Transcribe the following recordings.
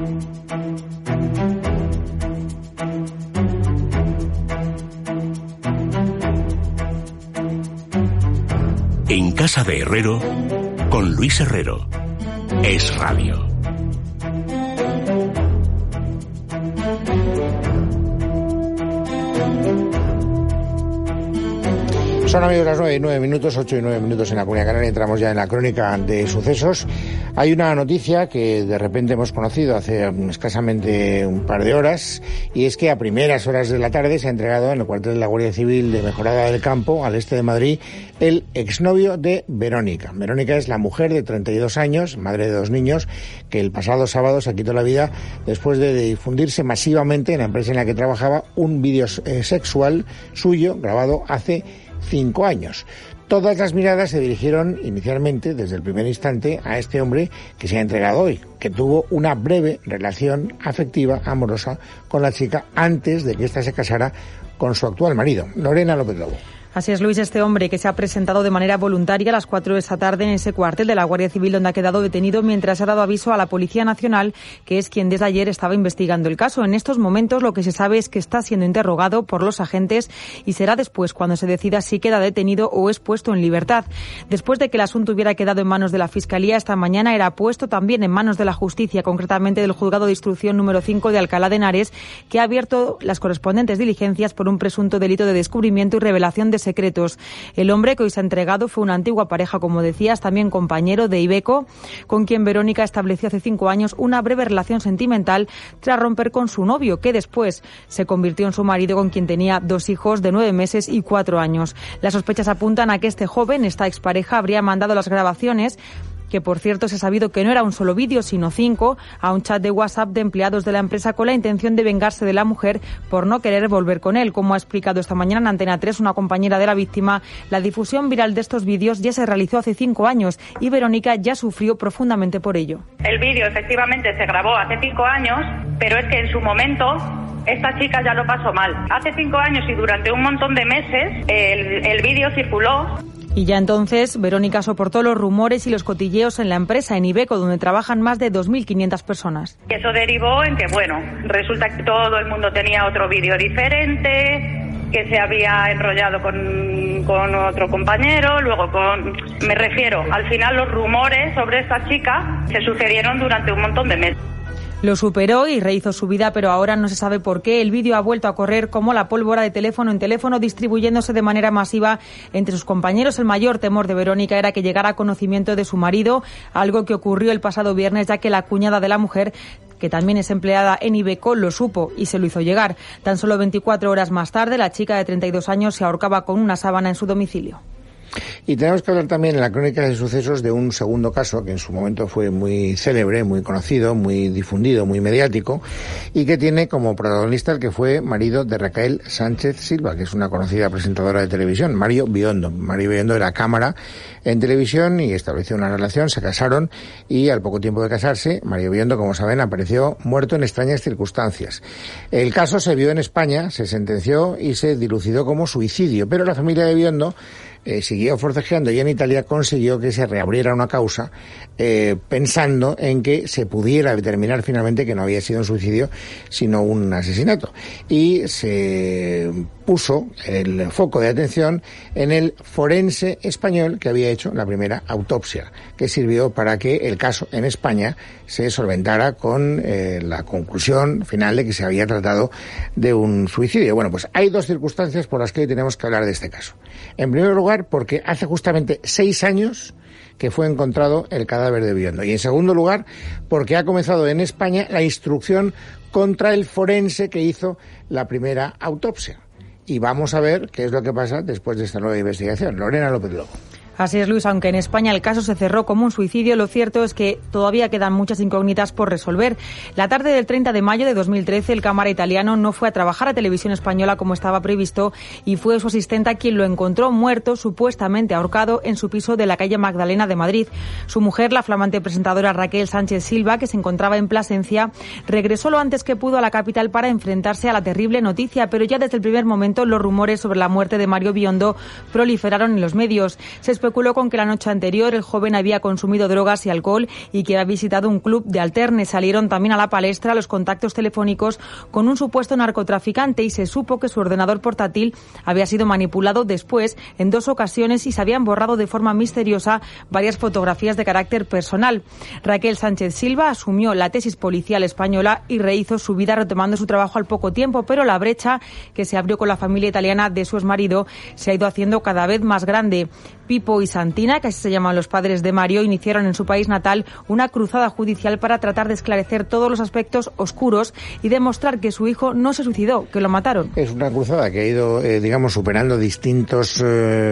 En casa de Herrero, con Luis Herrero. Es Radio. Son, amigos, las 9 y 9 minutos, 8 y 9 minutos en la Comunidad Canaria. Entramos ya en la crónica de sucesos. Hay una noticia que de repente hemos conocido hace escasamente un par de horas, y es que a primeras horas de la tarde se ha entregado en el cuartel de la Guardia Civil de Mejorada del Campo, al este de Madrid, el exnovio de Verónica. Verónica es la mujer de 32 años, madre de 2 niños, que el pasado sábado se quitó la vida después de difundirse masivamente en la empresa en la que trabajaba un vídeo sexual suyo grabado hace 5 años. Todas las miradas se dirigieron inicialmente, desde el primer instante, a este hombre que se ha entregado hoy, que tuvo una breve relación afectiva, amorosa, con la chica antes de que ésta se casara con su actual marido. Lorena López Lobo. Así es, Luis, este hombre que se ha presentado de manera voluntaria a las 4 de esta tarde en ese cuartel de la Guardia Civil donde ha quedado detenido mientras ha dado aviso a la Policía Nacional, que es quien desde ayer estaba investigando el caso. En estos momentos lo que se sabe es que está siendo interrogado por los agentes y será después cuando se decida si queda detenido o es puesto en libertad. Después de que el asunto hubiera quedado en manos de la Fiscalía, esta mañana era puesto también en manos de la Justicia, concretamente del Juzgado de Instrucción número 5 de Alcalá de Henares, que ha abierto las correspondientes diligencias por un presunto delito de descubrimiento y revelación de secretos. El hombre que hoy se ha entregado fue una antigua pareja, como decías, también compañero de Iveco, con quien Verónica estableció hace 5 años una breve relación sentimental tras romper con su novio, que después se convirtió en su marido, con quien tenía 2 hijos de 9 meses y 4 años. Las sospechas apuntan a que este joven, esta expareja, habría mandado las grabaciones, que por cierto se ha sabido que no era un solo vídeo, sino 5, a un chat de WhatsApp de empleados de la empresa con la intención de vengarse de la mujer por no querer volver con él. Como ha explicado esta mañana en Antena 3 una compañera de la víctima, la difusión viral de estos vídeos ya se realizó hace 5 años y Verónica ya sufrió profundamente por ello. El vídeo efectivamente se grabó hace 5 años, pero es que en su momento esta chica ya lo pasó mal. Hace 5 años y durante un montón de meses el vídeo circuló. Y ya entonces, Verónica soportó los rumores y los cotilleos en la empresa, en Iveco, donde trabajan más de 2.500 personas. Eso derivó en que, bueno, resulta que todo el mundo tenía otro vídeo diferente, que se había enrollado con otro compañero, luego me refiero, al final los rumores sobre esta chica se sucedieron durante un montón de meses. Lo superó y rehizo su vida, pero ahora no se sabe por qué. El vídeo ha vuelto a correr como la pólvora de teléfono en teléfono, distribuyéndose de manera masiva entre sus compañeros. El mayor temor de Verónica era que llegara a conocimiento de su marido, algo que ocurrió el pasado viernes, ya que la cuñada de la mujer, que también es empleada en Iveco, lo supo y se lo hizo llegar. Tan solo 24 horas más tarde, la chica de 32 años se ahorcaba con una sábana en su domicilio. Y tenemos que hablar también en la crónica de sucesos de un segundo caso que en su momento fue muy célebre, muy conocido, muy difundido, muy mediático, y que tiene como protagonista el que fue marido de Raquel Sánchez Silva, que es una conocida presentadora de televisión, Mario Biondo. Mario Biondo era cámara en televisión y estableció una relación, se casaron y al poco tiempo de casarse, Mario Biondo, como saben, apareció muerto en extrañas circunstancias. El caso se vio en España, se sentenció y se dilucidó como suicidio, pero la familia de Biondo siguió forcejeando y en Italia consiguió que se reabriera una causa pensando en que se pudiera determinar finalmente que no había sido un suicidio sino un asesinato, y se puso el foco de atención en el forense español que había hecho la primera autopsia, que sirvió para que el caso en España se solventara con la conclusión final de que se había tratado de un suicidio. Bueno, pues hay 2 circunstancias por las que hoy tenemos que hablar de este caso. En primer lugar, porque hace justamente 6 años que fue encontrado el cadáver de Biondo. Y en segundo lugar, porque ha comenzado en España la instrucción contra el forense que hizo la primera autopsia. Y vamos a ver qué es lo que pasa después de esta nueva investigación. Lorena López Lobo. Así es, Luis, aunque en España el caso se cerró como un suicidio, lo cierto es que todavía quedan muchas incógnitas por resolver. La tarde del 30 de mayo de 2013, el cámara italiano no fue a trabajar a Televisión Española como estaba previsto y fue su asistenta quien lo encontró muerto, supuestamente ahorcado, en su piso de la calle Magdalena de Madrid. Su mujer, la flamante presentadora Raquel Sánchez Silva, que se encontraba en Plasencia, regresó lo antes que pudo a la capital para enfrentarse a la terrible noticia, pero ya desde el primer momento los rumores sobre la muerte de Mario Biondo proliferaron en los medios. Se especuló con que la noche anterior el joven había consumido drogas y alcohol y que había visitado un club de alterne. Salieron también a la palestra los contactos telefónicos con un supuesto narcotraficante y se supo que su ordenador portátil había sido manipulado después en 2 ocasiones y se habían borrado de forma misteriosa varias fotografías de carácter personal. Raquel Sánchez Silva asumió la tesis policial española y rehizo su vida retomando su trabajo al poco tiempo, pero la brecha que se abrió con la familia italiana de su exmarido se ha ido haciendo cada vez más grande. Pipo y Santina, que así se llaman los padres de Mario, iniciaron en su país natal una cruzada judicial para tratar de esclarecer todos los aspectos oscuros y demostrar que su hijo no se suicidó, que lo mataron. Es una cruzada que ha ido, superando distintos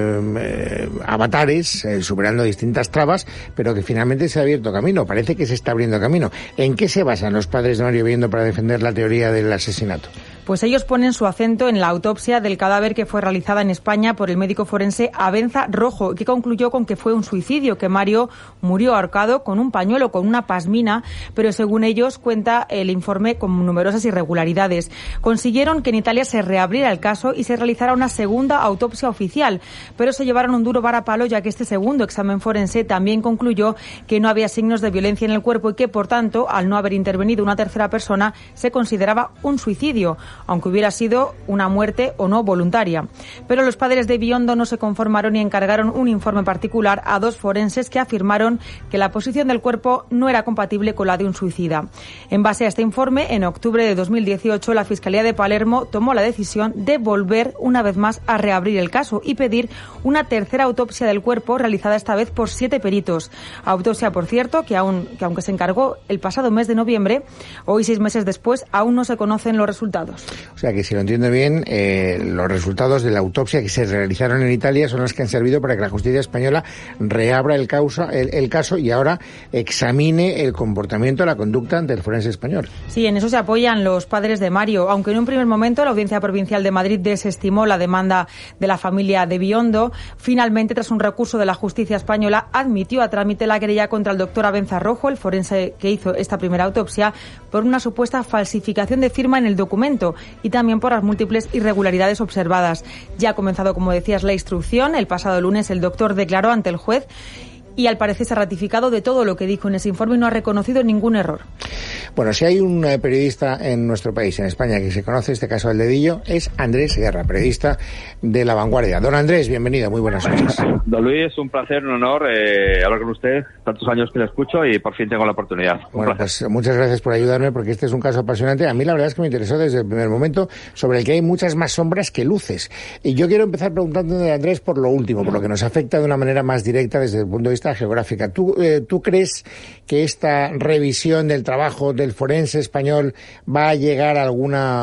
avatares, superando distintas trabas, pero que finalmente se ha abierto camino. Parece que se está abriendo camino. ¿En qué se basan los padres de Mario Biondo para defender la teoría del asesinato? Pues ellos ponen su acento en la autopsia del cadáver que fue realizada en España por el médico forense Abenza Rojo, que concluyó con que fue un suicidio, que Mario murió ahorcado con un pañuelo, con una pasmina, pero según ellos cuenta el informe con numerosas irregularidades. Consiguieron que en Italia se reabriera el caso y se realizara una segunda autopsia oficial, pero se llevaron un duro varapalo ya que este segundo examen forense también concluyó que no había signos de violencia en el cuerpo y que, por tanto, al no haber intervenido una tercera persona, se consideraba un suicidio, aunque hubiera sido una muerte o no voluntaria. Pero los padres de Biondo no se conformaron y encargaron un informe particular a 2 forenses que afirmaron que la posición del cuerpo no era compatible con la de un suicida. En base a este informe, en octubre de 2018, la Fiscalía de Palermo tomó la decisión de volver una vez más a reabrir el caso y pedir una tercera autopsia del cuerpo, realizada esta vez por 7 peritos. Autopsia, por cierto, que aunque se encargó el pasado mes de noviembre, hoy 6 meses después, aún no se conocen los resultados. O sea que, si lo entiendo bien, los resultados de la autopsia que se realizaron en Italia son los que han servido para que la justicia española reabra el caso y ahora examine el comportamiento, la conducta del forense español. Sí, en eso se apoyan los padres de Mario, aunque en un primer momento la Audiencia Provincial de Madrid desestimó la demanda de la familia de Biondo. Finalmente, tras un recurso de la justicia española, admitió a trámite la querella contra el doctor Abenza Rojo, el forense que hizo esta primera autopsia, por una supuesta falsificación de firma en el documento y también por las múltiples irregularidades observadas. Ya ha comenzado, como decías, la instrucción. El pasado lunes el doctor declaró ante el juez y al parecer se ha ratificado de todo lo que dijo en ese informe y no ha reconocido ningún error. Bueno, si hay un periodista en nuestro país, en España, que se conoce este caso del dedillo, es Andrés Guerra, periodista de La Vanguardia. Don Andrés, bienvenido, muy buenas noches. Don Luis, un placer, un honor hablar con usted, tantos años que le escucho y por fin tengo la oportunidad. Bueno, pues muchas gracias por ayudarme, porque este es un caso apasionante. A mí la verdad es que me interesó desde el primer momento, sobre el que hay muchas más sombras que luces. Y yo quiero empezar preguntándole a Andrés por lo último, por lo que nos afecta de una manera más directa desde el punto de vista geográfica. ¿Tú crees que esta revisión del trabajo del forense español va a llegar a alguna,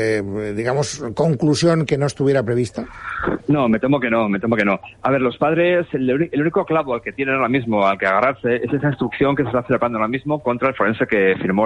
conclusión que no estuviera prevista? No, me temo que no. A ver, los padres, el único clavo al que tienen ahora mismo, al que agarrarse, es esa instrucción que se está celebrando ahora mismo contra el forense que firmó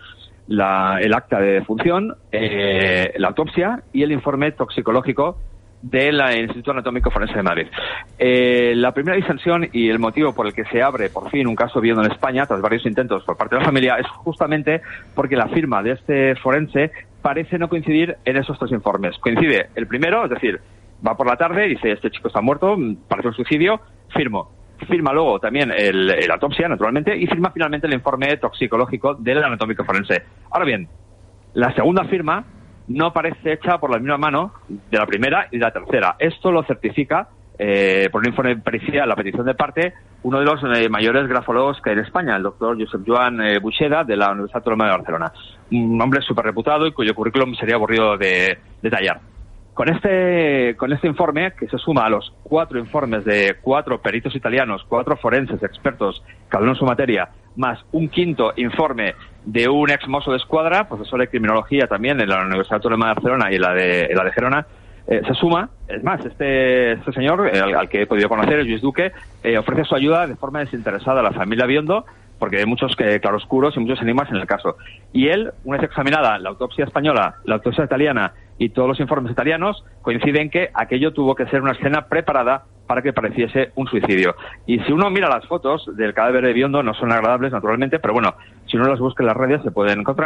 el acta de defunción, la autopsia y el informe toxicológico del Instituto Anatómico Forense de Madrid. La primera disensión y el motivo por el que se abre por fin un caso Biondo en España, tras varios intentos por parte de la familia, es justamente porque la firma de este forense parece no coincidir en esos 3 informes. Coincide el primero, es decir, va por la tarde, dice este chico está muerto, parece un suicidio, firma luego también la autopsia, naturalmente, y firma finalmente el informe toxicológico del Anatómico Forense. Ahora bien, la segunda firma no parece hecha por la misma mano de la primera y de la tercera. Esto lo certifica, por un informe pericial, la petición de parte, uno de los mayores grafólogos que hay en España, el doctor Josep Joan Buixeda, de la Universidad Autónoma de Barcelona. Un hombre súper reputado y cuyo currículum sería aburrido de detallar. Con este informe, que se suma a los 4 informes de 4 peritos italianos, 4 forenses expertos, cada uno en su materia, más un 5º informe de un ex mozo de escuadra, profesor de criminología también en la Universidad Autónoma de Barcelona y la de Gerona, se suma. Es más, este señor, al que he podido conocer, el Luis Duque, ofrece su ayuda de forma desinteresada a la familia Biondo, porque hay muchos claroscuros y muchos enigmas en el caso. Y él, una vez examinada la autopsia española, la autopsia italiana y todos los informes italianos, coinciden que aquello tuvo que ser una escena preparada para que pareciese un suicidio. Y si uno mira las fotos del cadáver de Biondo, no son agradables, naturalmente, pero bueno, si uno las busca en las redes se pueden encontrar.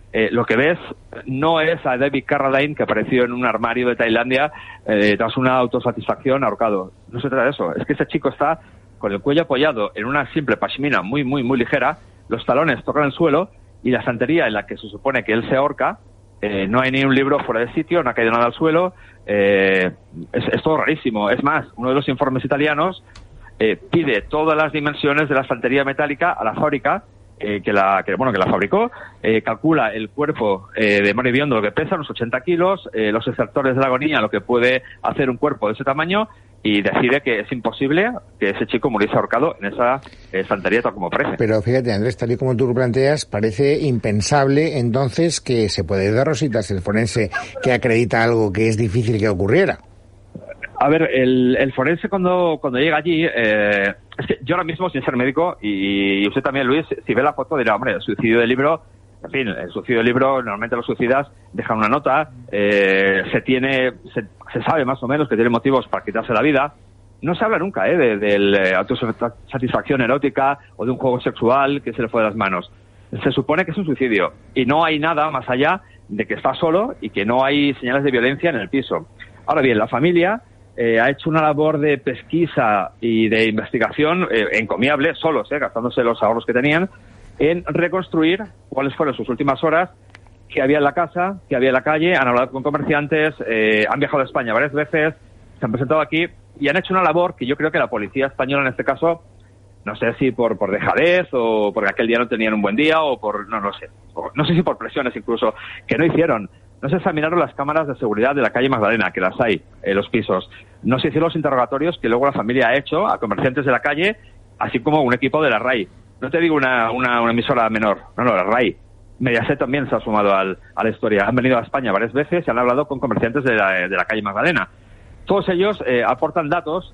lo que ves no es a David Carradine, que apareció en un armario de Tailandia tras una autosatisfacción ahorcado. No se trata de eso. Es que ese chico está con el cuello apoyado en una simple pashmina muy ligera, los talones tocan el suelo y la estantería en la que se supone que él se ahorca, no hay ni un libro fuera de sitio, no ha caído nada al suelo, es todo rarísimo. Es más, uno de los informes italianos pide todas las dimensiones de la estantería metálica a la fábrica, que la fabricó, calcula el cuerpo de Mario Biondo, lo que pesa, unos 80 kilos, los extractores de la agonía, lo que puede hacer un cuerpo de ese tamaño, y decide que es imposible que ese chico muriese ahorcado en esa estantería tal como parece. Pero fíjate, Andrés, tal y como tú lo planteas, parece impensable entonces que se puede dar rositas el forense que acredita algo que es difícil que ocurriera. A ver, el forense cuando llega allí, es que yo ahora mismo, sin ser médico, y usted también, Luis, si ve la foto dirá, hombre, el suicidio del libro, en fin, el suicidio del libro, normalmente los suicidas dejan una nota, se sabe más o menos que tiene motivos para quitarse la vida. No se habla nunca de autosatisfacción erótica o de un juego sexual que se le fue de las manos. Se supone que es un suicidio y no hay nada más allá de que está solo y que no hay señales de violencia en el piso. Ahora bien, la familia ha hecho una labor de pesquisa y de investigación encomiable, solos, gastándose los ahorros que tenían, en reconstruir cuáles fueron sus últimas horas, qué había en la casa, qué había en la calle, han hablado con comerciantes, han viajado a España varias veces, se han presentado aquí y han hecho una labor que yo creo que la policía española en este caso, no sé si por dejadez o porque aquel día no tenían un buen día o por, no sé, no sé si por presiones incluso, que no hicieron. No se examinaron las cámaras de seguridad de la calle Magdalena, que las hay en los pisos. No se hicieron los interrogatorios que luego la familia ha hecho a comerciantes de la calle, así como un equipo de la RAI. No te digo una emisora menor, no, la RAI. Mediaset también se ha sumado a la historia. Han venido a España varias veces y han hablado con comerciantes de la calle Magdalena. Todos ellos aportan datos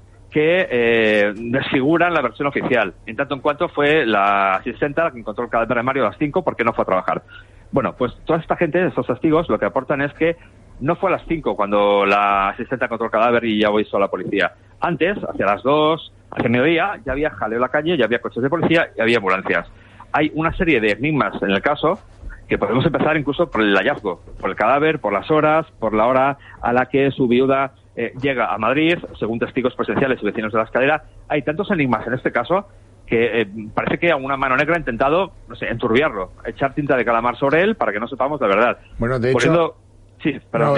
que desfiguran la versión oficial. En tanto en cuanto fue la asistenta la que encontró el cadáver de Mario a las 5 porque no fue a trabajar. Bueno, pues toda esta gente, estos testigos, lo que aportan es que no fue a las 5 cuando la asistenta encontró el cadáver y ya avisó a la policía. Antes, hacia las 2, hacia mediodía, ya había jaleo en la calle, ya había coches de policía y había ambulancias. Hay una serie de enigmas en el caso que podemos empezar incluso por el hallazgo, por el cadáver, por las horas, por la hora a la que su viuda llega a Madrid, según testigos presenciales y vecinos de la Escalera. Hay tantos enigmas en este caso que parece que una mano negra ha intentado, no sé, enturbiarlo, echar tinta de calamar sobre él para que no sepamos la verdad. Bueno, de hecho... Sí, perdón,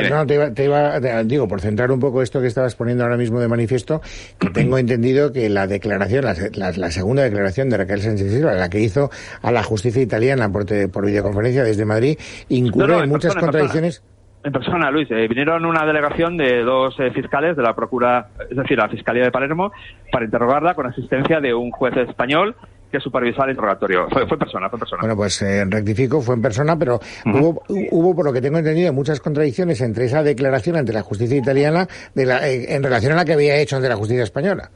digo, por centrar un poco esto que estabas poniendo ahora mismo de manifiesto, que tengo entendido que la declaración, la segunda declaración de Raquel Sánchez Silva, la que hizo a la justicia italiana por videoconferencia desde Madrid, incurre en muchas contradicciones. En persona, Luis. Vinieron una delegación de 2 fiscales de la Procura, es decir, la Fiscalía de Palermo, para interrogarla con asistencia de un juez español que supervisaba el interrogatorio. Fue en persona. Bueno, pues rectifico, fue en persona, pero hubo, por lo que tengo entendido, muchas contradicciones entre esa declaración ante la justicia italiana en relación a la que había hecho ante la justicia española.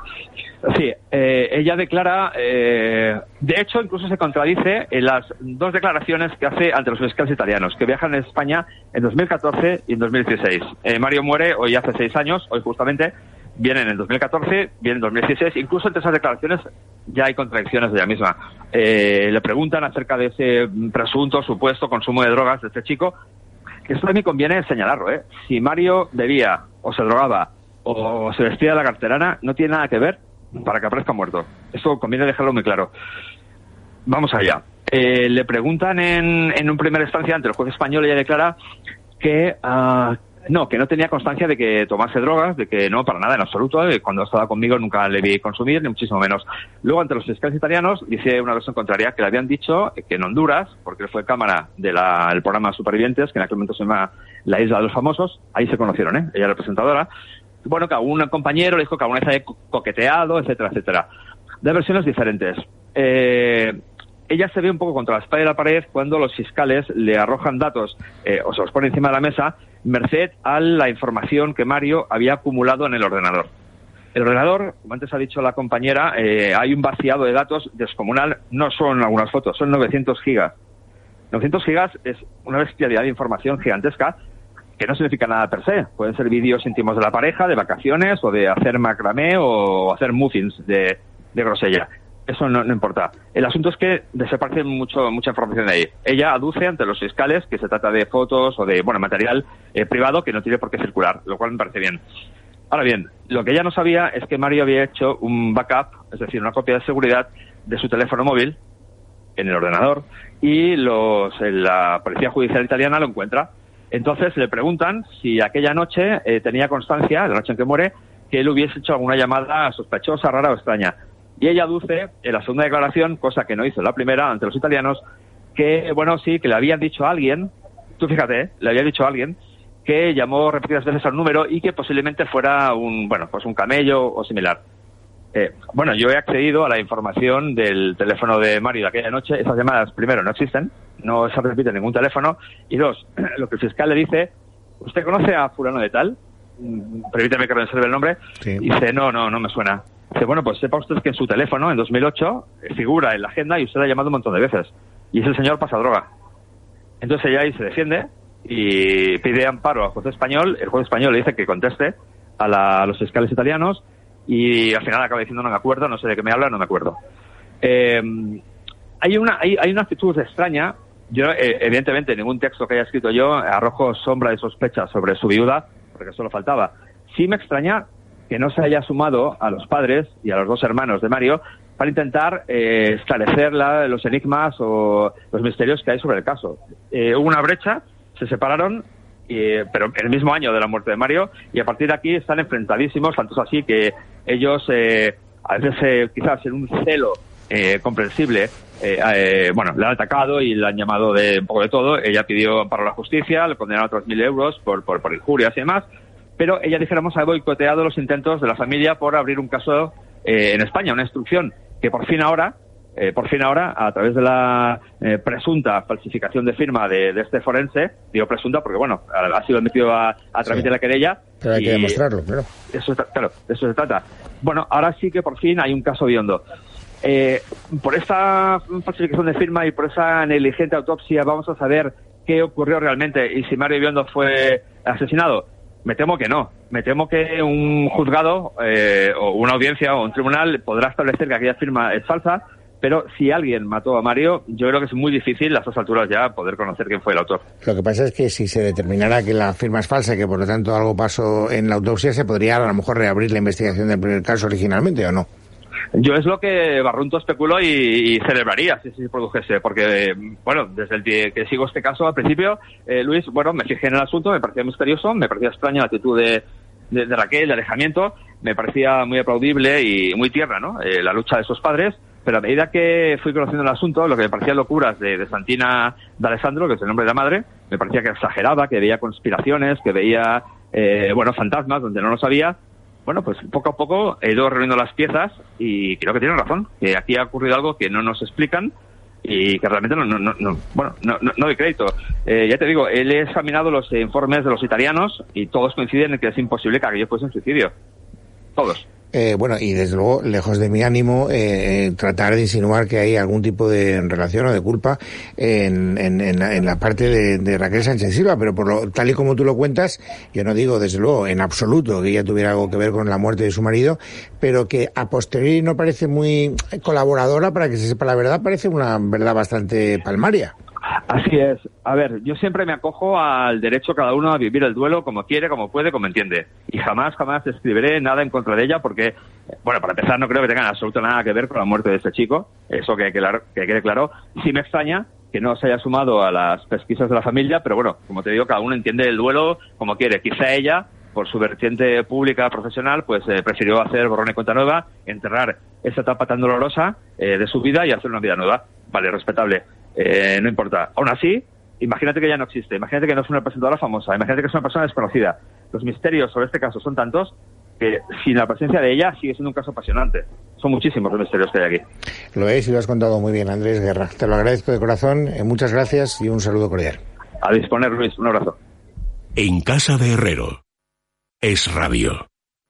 Sí, ella declara, de hecho incluso se contradice en las 2 declaraciones que hace ante los fiscales italianos, que viajan en España en 2014 y en 2016. Mario muere hoy hace 6 años, hoy justamente, viene en el 2014, viene en 2016, incluso entre esas declaraciones ya hay contradicciones de ella misma. Le preguntan acerca de ese presunto, supuesto consumo de drogas de este chico, que esto también conviene señalarlo, Si Mario bebía o se drogaba o se vestía de la carterana, no tiene nada que ver para que aparezca muerto. Esto conviene dejarlo muy claro. Vamos allá. Le preguntan en un primera instancia ante el juez español, ella declara que no tenía constancia de que tomase drogas, de que no, para nada, en absoluto. Cuando estaba conmigo nunca le vi consumir, ni muchísimo menos. Luego, ante los fiscales italianos, dice una versión contraria, que le habían dicho que en Honduras, porque él fue cámara del programa Supervivientes, que en aquel momento se llama La Isla de los Famosos, ahí se conocieron, ella era la presentadora. Bueno, que algún compañero le dijo que alguna vez había coqueteado, etcétera, etcétera. De versiones diferentes. Ella se ve un poco contra la espalda de la pared cuando los fiscales le arrojan datos o se los ponen encima de la mesa, merced a la información que Mario había acumulado en el ordenador. El ordenador, como antes ha dicho la compañera, hay un vaciado de datos descomunal, no son algunas fotos, son 900 gigas. 900 gigas es una bestialidad de información gigantesca, que no significa nada per se. Pueden ser vídeos íntimos de la pareja, de vacaciones, o de hacer macramé, o hacer muffins de grosella. eso no importa. El asunto es que desaparece mucha información de ahí. Ella aduce ante los fiscales que se trata de fotos o de material privado que no tiene por qué circular, lo cual me parece bien. Ahora bien, lo que ella no sabía es que Mario había hecho un backup, es decir, una copia de seguridad de su teléfono móvil en el ordenador, y la policía judicial italiana lo encuentra. Entonces le preguntan si aquella noche tenía constancia, la noche en que muere, que él hubiese hecho alguna llamada sospechosa, rara o extraña. Y ella aduce en la segunda declaración, cosa que no hizo en la primera ante los italianos, que que le habían dicho a alguien, tú fíjate, le había dicho a alguien que llamó repetidas veces al número y que posiblemente fuera un camello o similar. Yo he accedido a la información del teléfono de Mario de aquella noche. Esas llamadas, primero, no existen, no se repite en ningún teléfono, y dos, lo que el fiscal le dice: ¿usted conoce a fulano de tal? Permíteme que reserve el nombre. Sí. Dice, no me suena. Dice, pues sepa usted que en su teléfono, en 2008, figura en la agenda y usted la ha llamado un montón de veces. Y es el señor Pasadroga. Entonces ella ahí se defiende y pide amparo al juez español. El juez español le dice que conteste a los fiscales italianos y al final acaba diciendo, no me acuerdo, no sé de qué me habla, no me acuerdo. Hay una actitud extraña. Yo, evidentemente, en ningún texto que haya escrito yo arrojo sombra de sospecha sobre su viuda, porque solo faltaba. Sí me extraña que no se haya sumado a los padres y a los dos hermanos de Mario para intentar esclarecer los enigmas o los misterios que hay sobre el caso. Hubo una brecha, se separaron, pero en el mismo año de la muerte de Mario, y a partir de aquí están enfrentadísimos, tanto es así que ellos, a veces quizás en un celo comprensible, le han atacado y le han llamado de un poco de todo. Ella pidió amparo a la justicia, le condenaron a otros 1.000 euros por injurias y demás, pero ella, dijéramos, ha boicoteado los intentos de la familia por abrir un caso en España, una instrucción que por fin ahora, a través de la presunta falsificación de firma de este forense, digo presunta porque, ha sido admitido a trámite de la querella. Pero hay que demostrarlo, claro. Claro, de eso se trata. Ahora sí que por fin hay un caso hediondo. Por esta falsificación de firma y por esa negligente autopsia vamos a saber qué ocurrió realmente y si Mario Biondo fue asesinado. Me temo que no. Me temo que un juzgado o una audiencia o un tribunal podrá establecer que aquella firma es falsa, pero si alguien mató a Mario, yo creo que es muy difícil a estas alturas ya poder conocer quién fue el autor. Lo que pasa es que si se determinara que la firma es falsa y que por lo tanto algo pasó en la autopsia, se podría a lo mejor reabrir la investigación del primer caso originalmente, ¿o no? Yo es lo que Barrunto especuló y celebraría si se produjese, porque, desde el día que sigo este caso al principio, Luis, me fijé en el asunto, me parecía misterioso, me parecía extraña la actitud de Raquel, de alejamiento, me parecía muy aplaudible y muy tierna, ¿no? La lucha de sus padres, pero a medida que fui conociendo el asunto, lo que me parecían locuras de Santina D'Alessandro, que es el nombre de la madre, me parecía que exageraba, que veía conspiraciones, que veía, fantasmas donde no lo sabía. Pues poco a poco he ido reuniendo las piezas y creo que tienen razón, que aquí ha ocurrido algo que no nos explican y que realmente no doy crédito. Ya te digo, él he examinado los informes de los italianos y todos coinciden en que es imposible que aquello fuese un suicidio. Todos. Y desde luego, lejos de mi ánimo, tratar de insinuar que hay algún tipo de relación o de culpa en la parte de Raquel Sánchez Silva, pero tal y como tú lo cuentas, yo no digo desde luego en absoluto que ella tuviera algo que ver con la muerte de su marido, pero que a posteriori no parece muy colaboradora para que se sepa la verdad, parece una verdad bastante palmaria. Así es. A ver, yo siempre me acojo al derecho cada uno a vivir el duelo como quiere, como puede, como entiende. Y jamás escribiré nada en contra de ella porque, para empezar, no creo que tengan absolutamente nada que ver con la muerte de este chico. Eso que quede claro. Sí me extraña que no se haya sumado a las pesquisas de la familia, pero como te digo, cada uno entiende el duelo como quiere. Quizá ella, por su vertiente pública, profesional, prefirió hacer borrón y cuenta nueva, enterrar esa etapa tan dolorosa de su vida y hacer una vida nueva. Vale, respetable. No importa. Aún así, imagínate que ya no existe, imagínate que no es una presentadora famosa, imagínate que es una persona desconocida. Los misterios sobre este caso son tantos que sin la presencia de ella sigue siendo un caso apasionante. Son muchísimos los misterios que hay aquí. Lo es y lo has contado muy bien, Andrés Guerra. Te lo agradezco de corazón, muchas gracias y un saludo cordial. A disponer, Luis, un abrazo. En casa de Herrero, Es Radio.